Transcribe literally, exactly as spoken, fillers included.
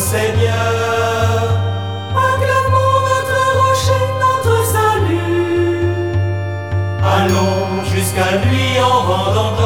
Seigneur. Acclamons notre rocher, notre salut. Allons jusqu'à lui en rendant grâce.